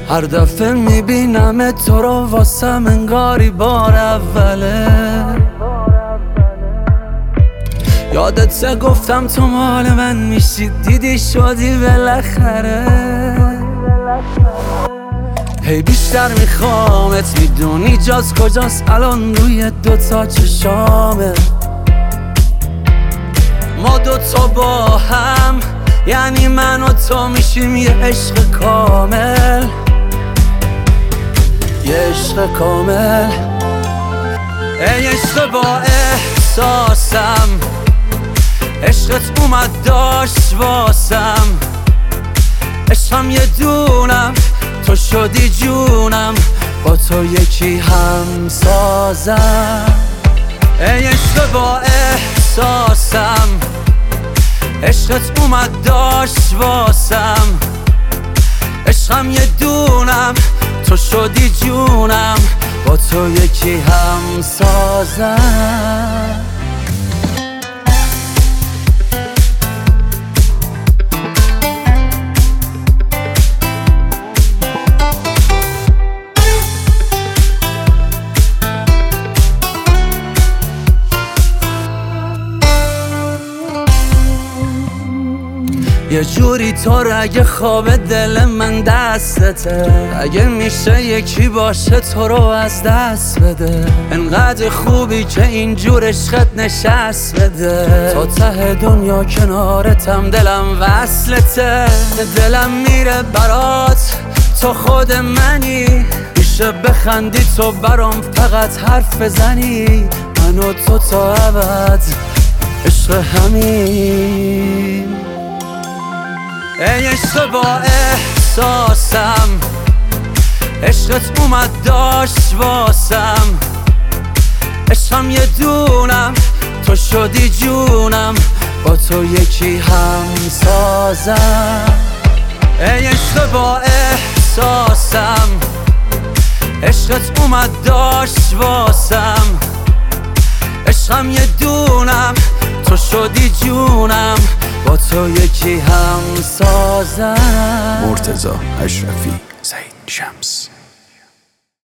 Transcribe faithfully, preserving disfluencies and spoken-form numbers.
هر دفعه میبینم تو رو واسم انگاری بار اوله. یادت گفتم تو مال من میشی، دیدی شدی بالاخره. هی بیشتر میخوامت، میدونی جاز کجاست الان روی دوتا چشامه. ما دوتا با هم یعنی من و تو میشیم یه عشق کامل، یه عشق کامل. ای عشق با احساسم، عشقت اومد داشت واسم. عشقم یه دونم، تو شدی جونم، با تو یکی هم سازم. ای عشق با احساسم، عشقت اومد داشت واسم. عشقم یه دونم، تو شدی جونم، با تو یکی هم سازم. یه جوری تو رگ خواب دل من دستته، اگه میشه یکی باشه تو رو از دست بده. انقدر خوبی که اینجور عشقت نشست بده. تا ته دنیا کنارتم، دلم وصلته. دلم میره برات، تو خود منی. میشه بخندی تو برام فقط حرف بزنی. من و تو تا ابد عشق همین. ای عشق با احساسم، عشقت اومد داشت واسم. عشقم یه دونم، تو شدی جونم، با تو یکی هم سازم. ای عشق با احساسم، عشقت اومد داشت واسم. عشقم یه دونم، تو شدی جونم، با تو یکی هم سازم. مرتضی اشرفی، زهید شمس.